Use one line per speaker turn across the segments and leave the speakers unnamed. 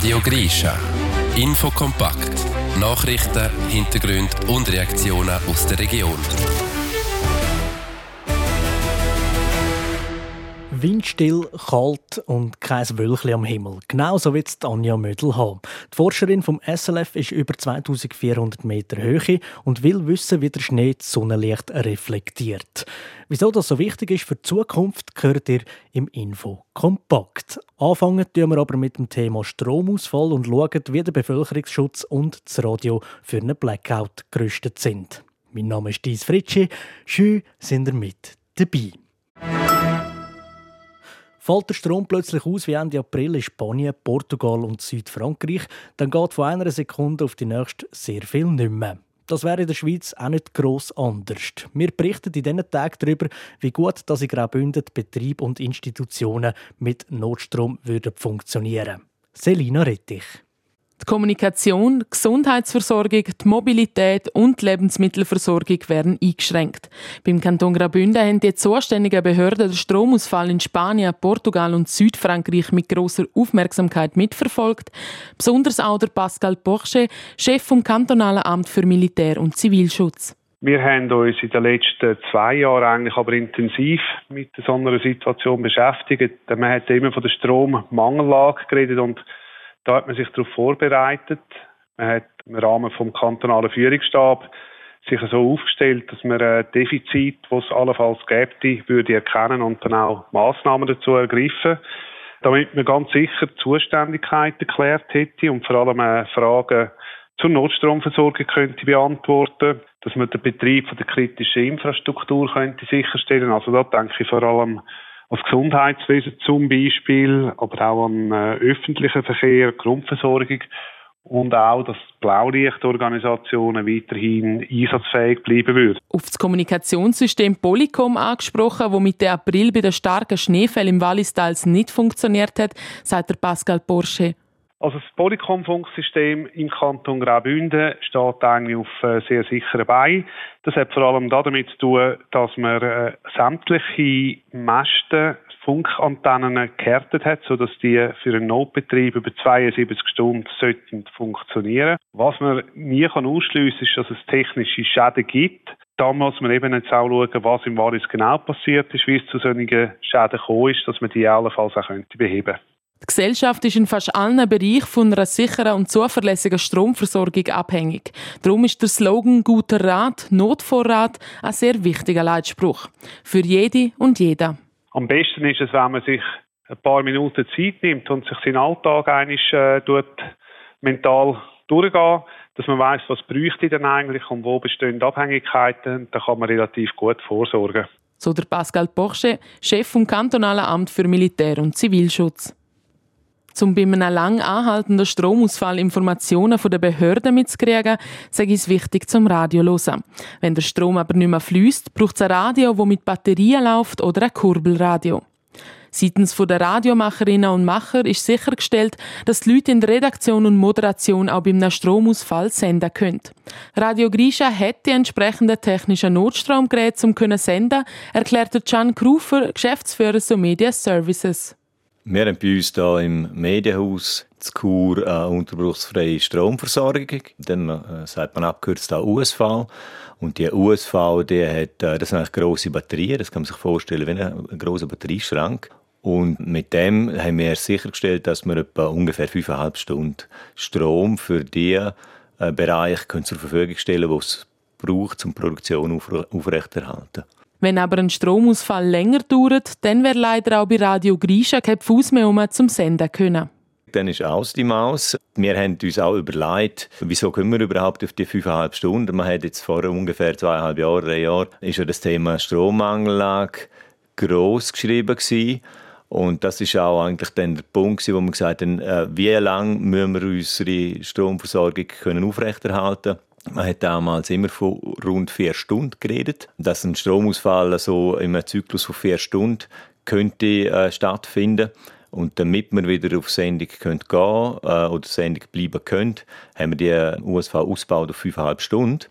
Radio Grisha. Infokompakt. Nachrichten, Hintergründe und Reaktionen aus der Region.
Windstill, kalt und kein Wölkchen am Himmel. Genauso wird es Anja Mödel haben. Die Forscherin vom SLF ist über 2400 Meter Höhe und will wissen, wie der Schnee das Sonnenlicht reflektiert. Wieso das so wichtig ist für die Zukunft, hört ihr im Info kompakt. Anfangen tun wir aber mit dem Thema Stromausfall und schauen, wie der Bevölkerungsschutz und das Radio für einen Blackout gerüstet sind. Mein Name ist Dies Fritschi. Schön sind ihr mit dabei. Fällt der Strom plötzlich aus wie Ende April in Spanien, Portugal und Südfrankreich, dann geht von einer Sekunde auf die nächste sehr viel nicht mehr. Das wäre in der Schweiz auch nicht gross anders. Wir berichten in diesen Tagen darüber, wie gut dass in Graubünden Betriebe und Institutionen mit Notstrom funktionieren würden. Selina Rettich.
Die Kommunikation, die Gesundheitsversorgung, die Mobilität und die Lebensmittelversorgung werden eingeschränkt. Beim Kanton Graubünden haben die zuständigen Behörden den Stromausfall in Spanien, Portugal und Südfrankreich mit grosser Aufmerksamkeit mitverfolgt. Besonders auch der Pascal Porche, Chef vom Kantonalen Amt für Militär- und Zivilschutz.
Wir haben uns in den letzten 2 Jahren eigentlich aber intensiv mit so einer Situation beschäftigt. Man hat immer von der Strommangellage geredet und da hat man sich darauf vorbereitet. Man hat im Rahmen vom kantonalen Führungsstab sich so aufgestellt, dass man ein Defizit, das es allenfalls gäbe, würde erkennen und dann auch Massnahmen dazu ergreifen, damit man ganz sicher die Zuständigkeit erklärt hätte und vor allem Fragen zur Notstromversorgung könnte beantworten, dass man den Betrieb von der kritischen Infrastruktur könnte sicherstellen. Also da denke ich vor allem als Gesundheitswesen zum Beispiel, aber auch an öffentlichen Verkehr, Grundversorgung und auch, dass Blaulichtorganisationen weiterhin einsatzfähig bleiben würden.
Auf das Kommunikationssystem Polycom angesprochen, das Mitte April bei den starken Schneefällen im Wallistal nicht funktioniert hat, sagt der Pascal Porche.
Also das Polycom-Funksystem im Kanton Graubünden steht eigentlich auf sehr sicheren Beinen. Das hat vor allem damit zu tun, dass man sämtliche Masten, Funkantennen gehärtet hat, sodass die für einen Notbetrieb über 72 Stunden funktionieren sollten. Was man nie ausschliessen kann, ist, dass es technische Schäden gibt. Da muss man eben jetzt auch schauen, was im Wallis genau passiert ist, wie es zu solchen Schäden gekommen ist, dass man die allenfalls auch beheben könnte.
Die Gesellschaft ist in fast allen Bereichen von einer sicheren und zuverlässigen Stromversorgung abhängig. Darum ist der Slogan «Guter Rat, Notvorrat» ein sehr wichtiger Leitspruch. Für jede und jeder.
Am besten ist es, wenn man sich ein paar Minuten Zeit nimmt und sich seinen Alltag mental durchgeht, dass man weiss, was bräuchte denn eigentlich und wo bestehen Abhängigkeiten. Da kann man relativ gut vorsorgen.
So der Pascal Porche, Chef vom Kantonalen Amt für Militär- und Zivilschutz. Um bei einem lang anhaltenden Stromausfall Informationen von den Behörden mitzukriegen, sage ich es wichtig, zum Radio zu hören. Wenn der Strom aber nicht mehr fliesst, braucht es ein Radio, das mit Batterien läuft oder ein Kurbelradio. Seitens der Radiomacherinnen und Macher ist sichergestellt, dass die Leute in der Redaktion und Moderation auch bei einem Stromausfall senden können. Radio Grisha hat die entsprechenden technischen Notstromgeräte, um zu senden, erklärte Can Krufer, Geschäftsführer so Media Services.
Wir haben bei uns hier im Medienhaus in Chur eine unterbruchsfreie Stromversorgung. Dann sagt man abgekürzt auch USV. Und die USV, das sind eigentlich grosse Batterien. Das kann man sich vorstellen wie ein grosser Batterieschrank. Und mit dem haben wir sichergestellt, dass wir etwa ungefähr 5,5 Stunden Strom für die Bereiche zur Verfügung stellen können, die es braucht, um die Produktion aufrechterhalten.
Wenn aber ein Stromausfall länger dauert, dann wäre leider auch bei Radio Grisha kein Fuss mehr zum Senden können.
Dann ist aus die Maus. Wir haben uns auch überlegt, wieso kommen wir überhaupt auf die 5,5 Stunden. Man hat jetzt vor ungefähr 2,5 Jahren, 3 Jahren, ist ja das Thema Strommangellage gross geschrieben gewesen. Und das ist auch eigentlich dann der Punkt, wo wir gesagt haben, wie lange müssen wir unsere Stromversorgung aufrechterhalten können. Man hat damals immer von rund 4 Stunden geredet, dass ein Stromausfall so in einem Zyklus von 4 Stunden könnte stattfinden. Und damit wir wieder auf Sendung gehen können oder Sendung bleiben können, haben wir die USV ausgebaut auf 5,5 Stunden.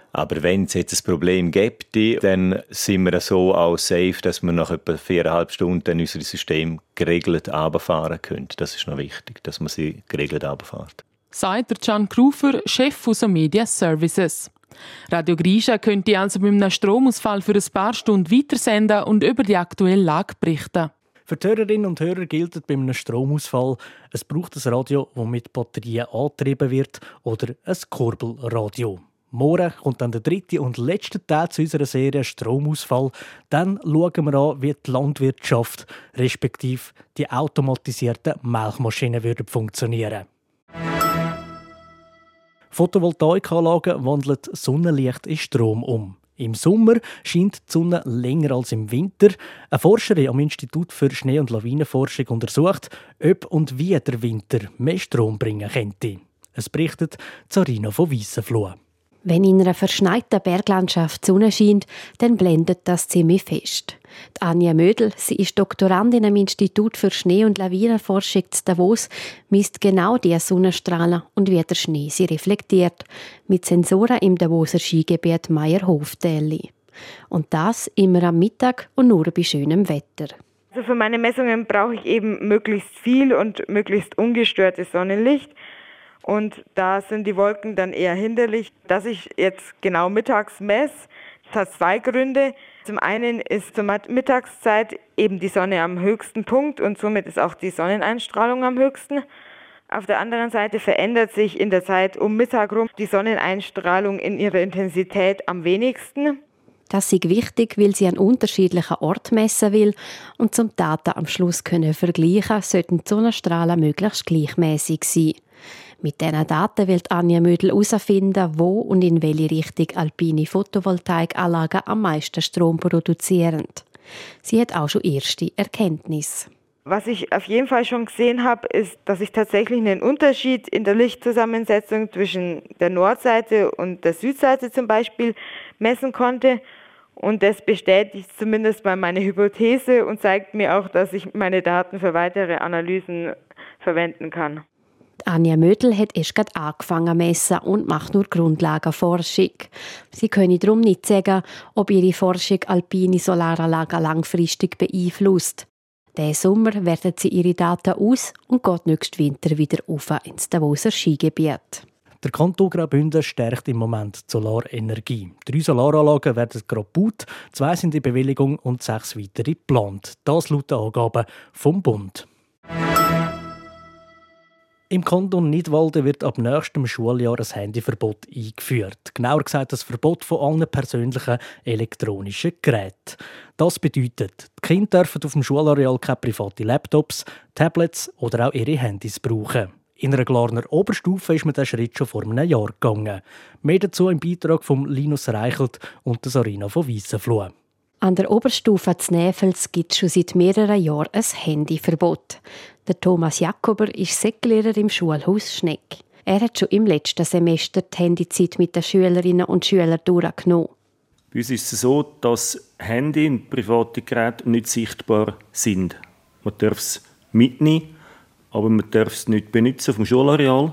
Aber wenn es jetzt ein Problem gibt, dann sind wir so auch safe, dass wir nach etwa 4,5 Stunden dann unser System geregelt runterfahren können. Das ist noch wichtig, dass man sie geregelt runterfährt.
Sagt der Can Krufer, Chef unserer Media Services. Radio Grisha könnte also bei einem Stromausfall für ein paar Stunden weitersenden und über die aktuelle Lage berichten.
Für die Hörerinnen und Hörer gilt bei einem Stromausfall, es braucht ein Radio, das mit Batterien angetrieben wird, oder ein Kurbelradio. Morgen kommt dann der dritte und letzte Teil zu unserer Serie Stromausfall. Dann schauen wir an, wie die Landwirtschaft, respektive die automatisierten Melkmaschinen funktionieren würden. Photovoltaikanlagen wandeln Sonnenlicht in Strom um. Im Sommer scheint die Sonne länger als im Winter. Eine Forscherin am Institut für Schnee- und Lawinenforschung untersucht, ob und wie der Winter mehr Strom bringen könnte. Es berichtet Zarina von Weissenfluh.
Wenn in einer verschneiten Berglandschaft die Sonne scheint, dann blendet das ziemlich fest. Die Anja Mödel, sie ist Doktorandin am Institut für Schnee- und Lawinenforschung zu Davos, misst genau diese Sonnenstrahlen und wie der Schnee sie reflektiert, mit Sensoren im Davoser Skigebiet Meierhoftäli. Und das immer am Mittag und nur bei schönem Wetter.
Also für meine Messungen brauche ich eben möglichst viel und möglichst ungestörtes Sonnenlicht. Und da sind die Wolken dann eher hinderlich. Dass ich jetzt genau mittags messe, das hat zwei Gründe. Zum einen ist zur Mittagszeit eben die Sonne am höchsten Punkt und somit ist auch die Sonneneinstrahlung am höchsten. Auf der anderen Seite verändert sich in der Zeit um Mittag rum die Sonneneinstrahlung in ihrer Intensität am wenigsten.
Das ist wichtig, weil sie an unterschiedlichen Orten messen will und zum Daten am Schluss vergleichen sollten die Sonnenstrahlen möglichst gleichmäßig sein. Mit diesen Daten will Anja Mödel herausfinden, wo und in welche Richtung alpine Photovoltaikanlagen am meisten Strom produzieren. Sie hat auch schon erste Erkenntnisse.
Was ich auf jeden Fall schon gesehen habe, ist, dass ich tatsächlich einen Unterschied in der Lichtzusammensetzung zwischen der Nordseite und der Südseite zum Beispiel messen konnte. Und das bestätigt zumindest mal meine Hypothese und zeigt mir auch, dass ich meine Daten für weitere Analysen verwenden kann.
Anja Mödel hat erst gerade angefangen zu messen und macht nur Grundlagenforschung. Sie können darum nicht sagen, ob ihre Forschung alpine Solaranlagen langfristig beeinflusst. Diesen Sommer werten sie ihre Daten aus und geht nächsten Winter wieder rauf ins Davoser Skigebiet.
Der Kanton Graubünden stärkt im Moment die Solarenergie. 3 Solaranlagen werden gerade gebaut, 2 sind in Bewilligung und 6 weitere geplant. Das laut den Angaben vom Bund. Im Kanton Nidwalden wird ab nächstem Schuljahr ein Handyverbot eingeführt. Genauer gesagt das Verbot von allen persönlichen elektronischen Geräten. Das bedeutet, die Kinder dürfen auf dem Schulareal keine privaten Laptops, Tablets oder auch ihre Handys brauchen. In einer Glarner Oberstufe ist man diesen Schritt schon vor einem Jahr gegangen. Mehr dazu im Beitrag von Linus Reichelt und Sarina von Weissenfluh.
An der Oberstufe zu Näfels gibt es schon seit mehreren Jahren ein Handyverbot. Der Thomas Jakober ist Säcklehrer im Schulhaus Schneck. Er hat schon im letzten Semester die Handyzeit mit den Schülerinnen und Schülern durchgenommen.
Bei uns ist es so, dass Handy und private Geräte nicht sichtbar sind. Man darf es mitnehmen, aber man darf es nicht benutzen auf dem Schulareal.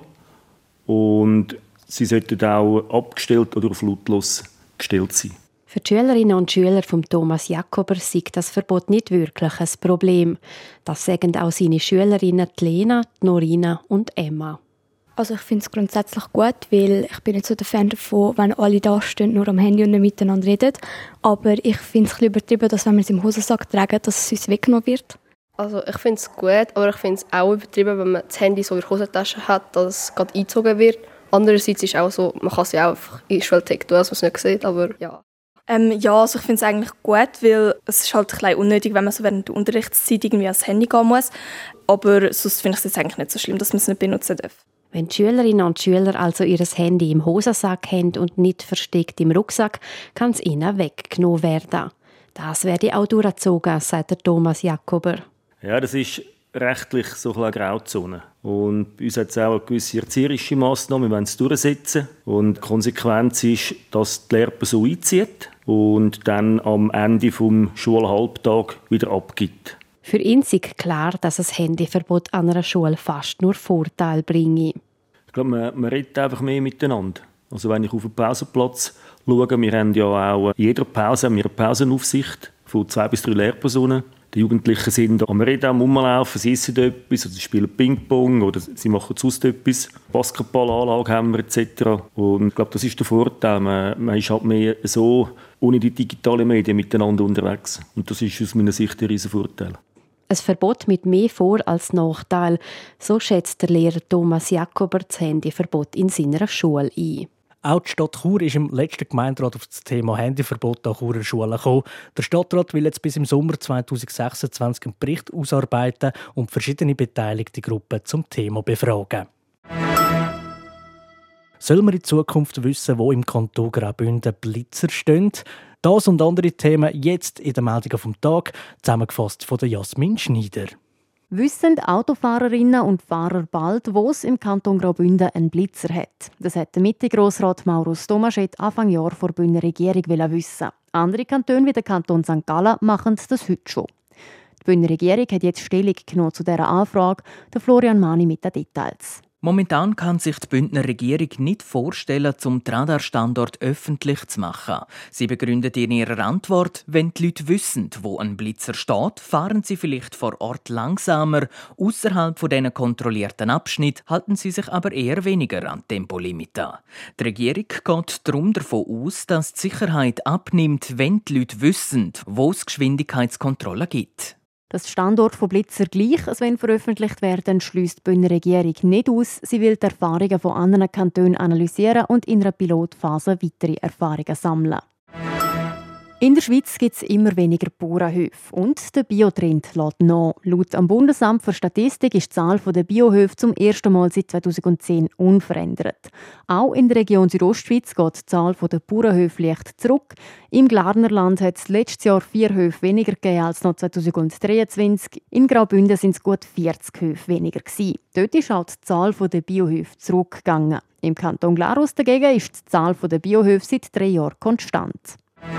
Und sie sollten auch abgestellt oder auf lautlos gestellt sein.
Für die Schülerinnen und Schüler von Thomas Jakober sei das Verbot nicht wirklich ein Problem. Das sagen auch seine Schülerinnen Lena, Norina und Emma.
Also ich finde es grundsätzlich gut, weil ich bin nicht so der Fan davon, wenn alle da stehen, nur am Handy und nicht miteinander reden. Aber ich finde es ein bisschen übertrieben, dass wenn wir es im Hosensack tragen, dass es uns weggenommen wird.
Also ich finde es gut, aber ich finde es auch übertrieben, wenn man das Handy so in der Hosentasche hat, dass es gerade eingezogen wird. Andererseits ist es auch so, man kann es ja auch einfach in die Schultag tun, dass man es nicht sieht, aber ja.
Ja, also ich finde es eigentlich gut, weil es ist halt ein bisschen unnötig, wenn man so während der Unterrichtszeit irgendwie ans Handy gehen muss. Aber sonst finde ich es jetzt eigentlich nicht so schlimm, dass man es nicht benutzen darf.
Wenn die Schülerinnen und Schüler also ihr Handy im Hosensack haben und nicht versteckt im Rucksack, kann es ihnen weggenommen werden. Das werde auch durchgezogen, sagt der Thomas Jakober.
Ja, das ist rechtlich so eine Grauzone. Und bei uns hat es auch eine gewisse erzieherische Massnahmen, wir wollen es durchsetzen. Und die Konsequenz ist, dass die Lehrperson einzieht und dann am Ende des Schulhalbtags wieder abgibt.
Für ihn ist klar, dass ein Handyverbot an einer Schule fast nur Vorteile bringe.
Ich glaube, man redet einfach mehr miteinander. Also wenn ich auf den Pausenplatz schaue, wir haben ja auch in jeder Pause eine Pausenaufsicht von 2 bis 3 Lehrpersonen. Die Jugendlichen sind am Reden, am Rumlaufen, sie essen etwas, oder sie spielen Ping-Pong oder sie machen sonst etwas. Basketballanlage haben wir etc. Und ich glaube, das ist der Vorteil. Man ist halt mehr so ohne die digitalen Medien miteinander unterwegs. Und das ist aus meiner Sicht ein riesen Vorteil.
Ein Verbot mit mehr Vor- als Nachteil. So schätzt der Lehrer Thomas Jakober das Handyverbot in seiner Schule ein.
Auch die Stadt Chur ist im letzten Gemeinderat auf das Thema Handyverbot an Churer Schulen gekommen. Der Stadtrat will jetzt bis im Sommer 2026 einen Bericht ausarbeiten und verschiedene beteiligte Gruppen zum Thema befragen. Soll man in Zukunft wissen, wo im Kanton Graubünden Blitzer stehen? Das und andere Themen jetzt in den Meldungen vom Tag, zusammengefasst von Jasmin Schneider.
Wissen Autofahrerinnen und Fahrer bald, wo es im Kanton Graubünden einen Blitzer hat? Das hat der Mitte-Grossrat Maurus Tomaschett Anfang Jahr vor der Bündner Regierung wissen. Andere Kantone wie der Kanton St. Gallen machen das heute schon. Die Bündner Regierung hat jetzt Stellung genommen zu dieser Anfrage. Der Florian Mani mit den Details.
Momentan kann sich die Bündner Regierung nicht vorstellen, den Radarstandort öffentlich zu machen. Sie begründet in ihrer Antwort, wenn die Leute wissen, wo ein Blitzer steht, fahren sie vielleicht vor Ort langsamer. Außerhalb von diesen kontrollierten Abschnitt halten sie sich aber eher weniger an Tempolimit an. Die Regierung geht darum davon aus, dass die Sicherheit abnimmt, wenn die Leute wissen, wo es Geschwindigkeitskontrollen gibt.
Dass der Standort von Blitzer gleich als wenn veröffentlicht werden, schliesst die Bündner Regierung nicht aus. Sie will die Erfahrungen von anderen Kantonen analysieren und in einer Pilotphase weitere Erfahrungen sammeln. In der Schweiz gibt es immer weniger Bauernhöfe und der Biotrend lässt nach. Laut dem Bundesamt für Statistik ist die Zahl der Biohöfe zum ersten Mal seit 2010 unverändert. Auch in der Region Südostschweiz geht die Zahl der Bauernhöfe leicht zurück. Im Glarnerland hat es letztes Jahr 4 Höfe weniger gegeben als noch 2023. In Graubünden sind es gut 40 Höfe weniger gewesen. Dort ist halt die Zahl der Biohöfe zurückgegangen. Im Kanton Glarus dagegen ist die Zahl der Biohöfe seit 3 Jahren konstant.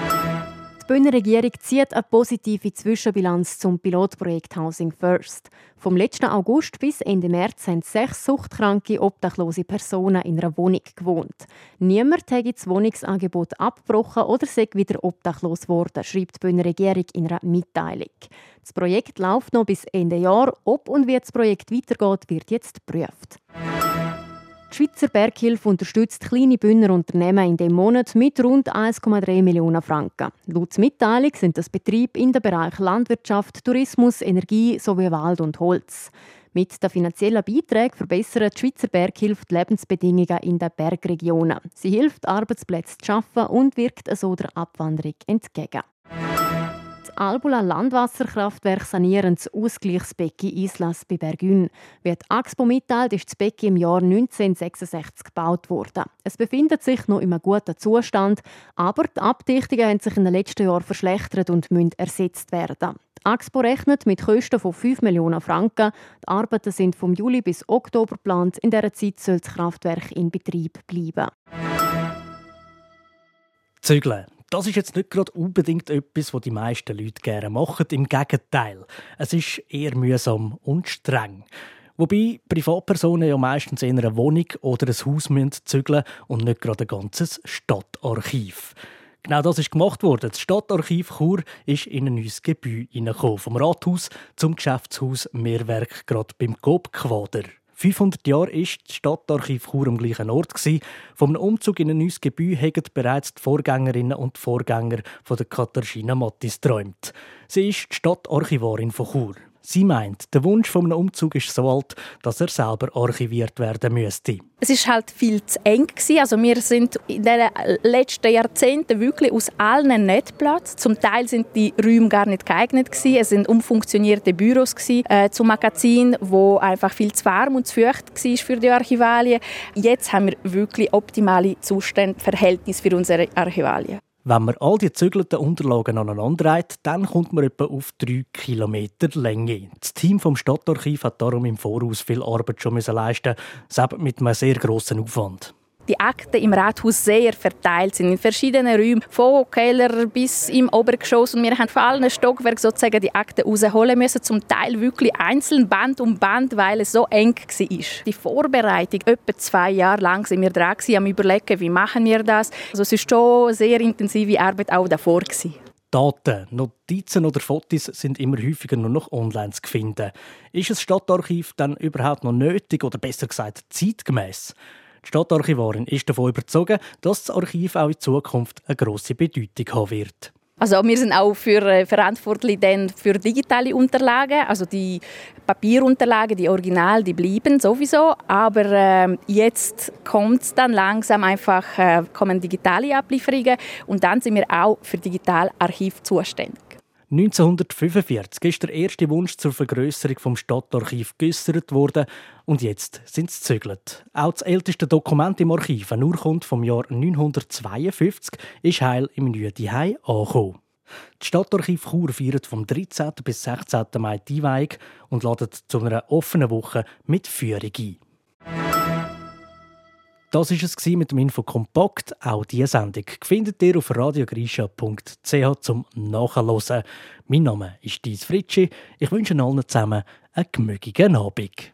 Die Bündner Regierung zieht eine positive Zwischenbilanz zum Pilotprojekt Housing First. Vom letzten August bis Ende März haben 6 suchtkranke, obdachlose Personen in einer Wohnung gewohnt. Niemand habe das Wohnungsangebot abgebrochen oder sei wieder obdachlos geworden, schreibt die Bündner Regierung in einer Mitteilung. Das Projekt läuft noch bis Ende Jahr. Ob und wie das Projekt weitergeht, wird jetzt geprüft. Die Schweizer Berghilfe unterstützt kleine Bündner Unternehmen in diesem Monat mit rund 1,3 Millionen Franken. Laut Mitteilung sind das Betriebe in den Bereichen Landwirtschaft, Tourismus, Energie sowie Wald und Holz. Mit den finanziellen Beiträgen verbessert die Schweizer Berghilfe die Lebensbedingungen in den Bergregionen. Sie hilft, Arbeitsplätze zu schaffen und wirkt so der Abwanderung entgegen. Das Albula Landwasserkraftwerk sanieren das Ausgleichsbecken Islas bei Bergün. Wie die AXPO mitteilt, ist das Becken im Jahr 1966 gebaut worden. Es befindet sich noch in einem guten Zustand, aber die Abdichtungen haben sich in den letzten Jahren verschlechtert und müssen ersetzt werden. Die AXPO rechnet mit Kosten von 5 Millionen Franken. Die Arbeiten sind vom Juli bis Oktober geplant. In dieser Zeit soll das Kraftwerk in Betrieb bleiben.
Zügeln. Das ist jetzt nicht gerade unbedingt etwas, was die meisten Leute gerne machen. Im Gegenteil. Es ist eher mühsam und streng. Wobei Privatpersonen ja meistens in einer Wohnung oder ein Haus zügeln müssen und nicht gerade ein ganzes Stadtarchiv. Genau das ist gemacht worden. Das Stadtarchiv Chur ist in ein neues Gebäude hineingekommen. Vom Rathaus zum Geschäftshaus Mehrwerk, gerade beim Coop-Quader. 500 Jahre war das Stadtarchiv Chur am gleichen Ort. Vom einem Umzug in ein neues Gebäude haben bereits die Vorgängerinnen und Vorgänger von der Katharina Mattis geträumt. Sie ist die Stadtarchivarin von Chur. Sie meint, der Wunsch von einem Umzug ist so alt, dass er selber archiviert werden müsste.
Es war halt viel zu eng. Also wir sind in den letzten Jahrzehnten wirklich aus allen Netzplätzen. Zum Teil sind die Räume gar nicht geeignet gewesen. Es sind umfunktionierte Büros zum Magazin, wo einfach viel zu warm und zu feucht war für die Archivalien. Jetzt haben wir wirklich optimale Zustände, Verhältnisse für unsere Archivalien.
Wenn man all die gezügelten Unterlagen aneinander reiht, dann kommt man etwa auf 3 Kilometer Länge. Das Team vom Stadtarchiv hat darum im Voraus viel Arbeit schon leisten müssen, selbst mit einem sehr grossen Aufwand.
die Akten im Rathaus sehr verteilt sind, in verschiedenen Räumen, von Keller bis im Obergeschoss. Und wir haben von allen Stockwerken sozusagen die Akten rausholen müssen, zum Teil wirklich einzeln, Band um Band, weil es so eng war. Die Vorbereitung, etwa 2 Jahre lang sind wir dran am Überlegen, wie machen wir das. Also es ist schon sehr intensive Arbeit auch davor gewesen.
Daten, Notizen oder Fotos sind immer häufiger nur noch online zu finden. Ist ein Stadtarchiv dann überhaupt noch nötig oder besser gesagt zeitgemäß? Die Stadtarchivarin ist davon überzeugt, dass das Archiv auch in Zukunft eine grosse Bedeutung haben wird.
Also wir sind auch verantwortlich für digitale Unterlagen, also die Papierunterlagen, die Original, die bleiben sowieso, aber jetzt kommt es dann langsam einfach, kommen digitale Ablieferungen und dann sind wir auch für Digitalarchiv zuständig.
1945 ist der erste Wunsch zur Vergrösserung vom Stadtarchiv geäussert worden und jetzt sind sie gezügelt. Auch das älteste Dokument im Archiv, eine Urkunde vom Jahr 952, ist heil im Nüdihei angekommen. Das Stadtarchiv Chur feiert vom 13. bis 16. Mai die Einweihung und ladet zu einer offenen Woche mit Führung ein. Das war es mit dem Infokompakt. Auch diese Sendung findet ihr auf radiogrisha.ch zum Nachhören. Mein Name ist Dies Fritschi. Ich wünsche allen zusammen einen gemütlichen Abend.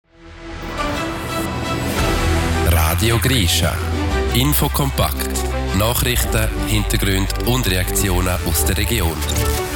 Radio Grisha. Infokompakt. Nachrichten, Hintergründe und Reaktionen aus der Region.